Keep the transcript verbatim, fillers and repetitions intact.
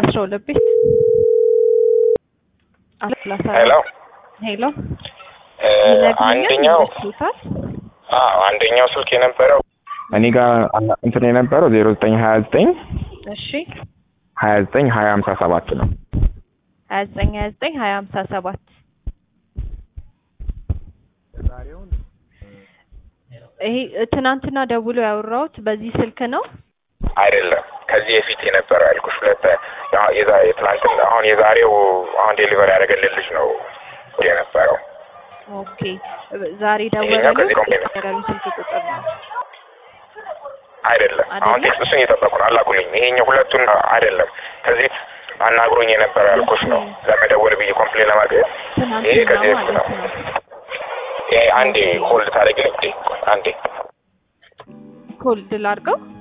አስራ ሁለት ቤት ሄሎ ሄሎ አንደኛው አዎ አንደኛው ስልክ የነበረው እኔ ጋር እንትን የነበረው ዜሮ ዘጠኝ ሀያ ዘጠኝ እሺ ሀያ ዘጠኝ ሀያ ሃምሳ ሰባት ነው ሀያ ዘጠኝ ሀያ ዘጠኝ ሀያ ሃምሳ ሰባት ይሄ ትናንትና ደውሎ ያወራሁት በዚህ ስልክ ነው አይደለም ከዚህ በፊት የነበረው ያልኩሽ ሁለት የዛ የትናንትና አሁን የዛሬው አሁን ዴሊቨሪ ያደረገልልሽ ነው የነበረው ኦኬ ዛሬ ደውሎ ስልክ ቁጥር ነው አይደለም አሁን ቴክስቱን እየጠበቁ ነው አላኩልኝ ይሄኛው ሁለቱን አይደለም ከዚህ አናግሮኝ የነበረው ያልኩሽ ነው ለመደወል ብዬ ኮምፕሌን ለማድረግ ይሄ ከዚህ በፊት ነው ይሄ አንዴ ሆልድ ታደርግልኝ አንዴ ሆልድ ላድርገው